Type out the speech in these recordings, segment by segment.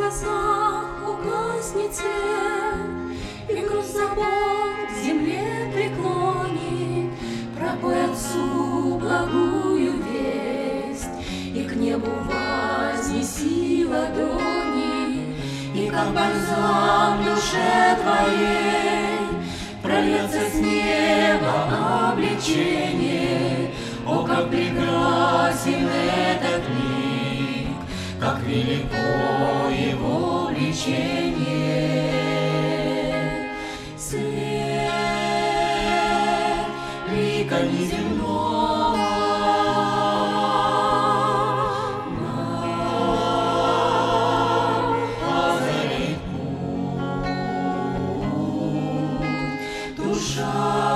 глазах угаснет свет, и груз забот к земле преклонит, пропой Отцу благую весть, и к небу вознеси ладони, и как бальзам душе твоей прольется с неба облегчение. О, как прекрасен этот лик, как велико его влечение. Свет лика неземного нам озарит путь. Душа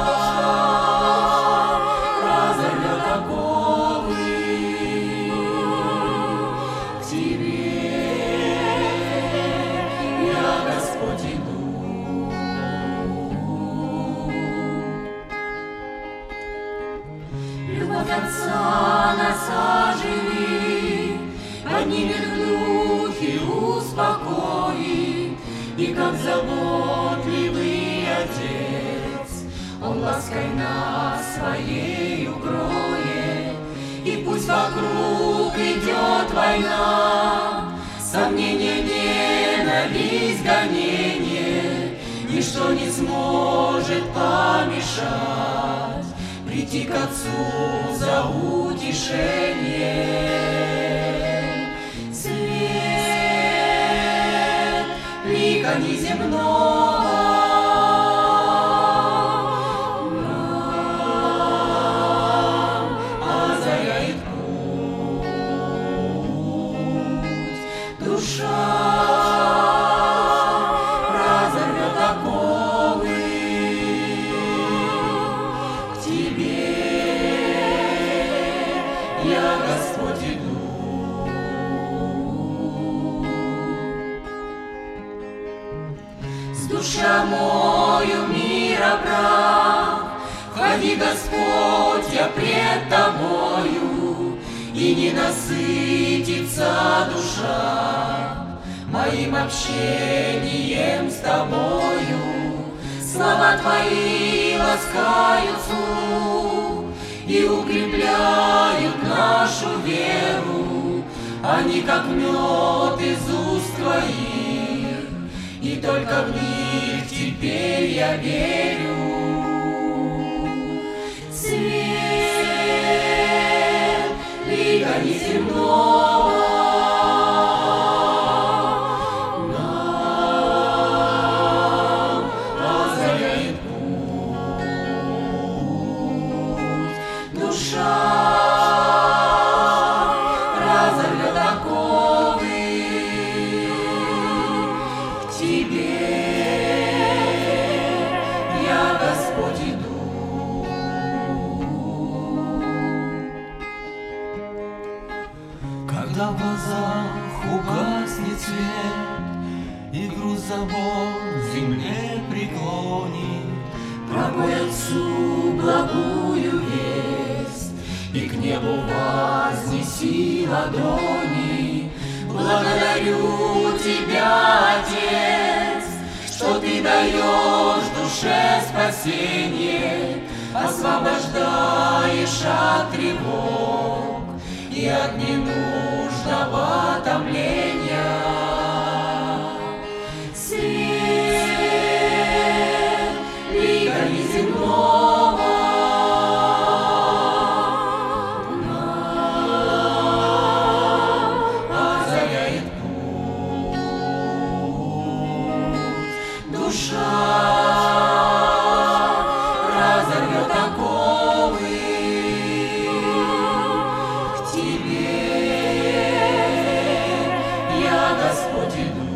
любовь Отца нас оживи, поднимет в духе, успокоит, и как заботливый Отец, Он лаской нас своей укроет, и пусть вокруг идет война, сомнение, ненависть, гонение, ничто не сможет помешать прийти к Отцу за утешение. Свет лика неземного нам озаряет путь. Душа разорвет оковы, к Тебе я, Господь, иду. С душою мира прав, входи, Господь, я пред Тобою, и не насытится душа моим общением с Тобою. Слова Твои ласкают слух и укрепляют нашу веру, они как мед из уст Твоих, и только в них теперь я верю. Свет лика неземного нам озаряет путь. Душа разорвет оковы, к Тебе я, Господь, иду. Когда в глазах угаснет свет, и груз забот к земле преклонит, пропой Отцу благую весть, и к небу вознеси ладони. Благодарю Тебя, Отец, что Ты даешь душе спасение, освобождаешь от тревог и от ненужного томления. Свет лика неземного нам озаряет путь. Душа разорвет оковы, к Тебе я, Господь, иду.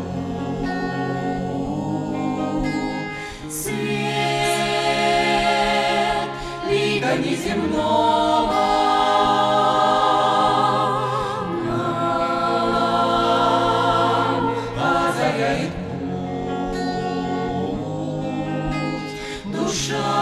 Свет лика неземного нам озаряет путь. Душа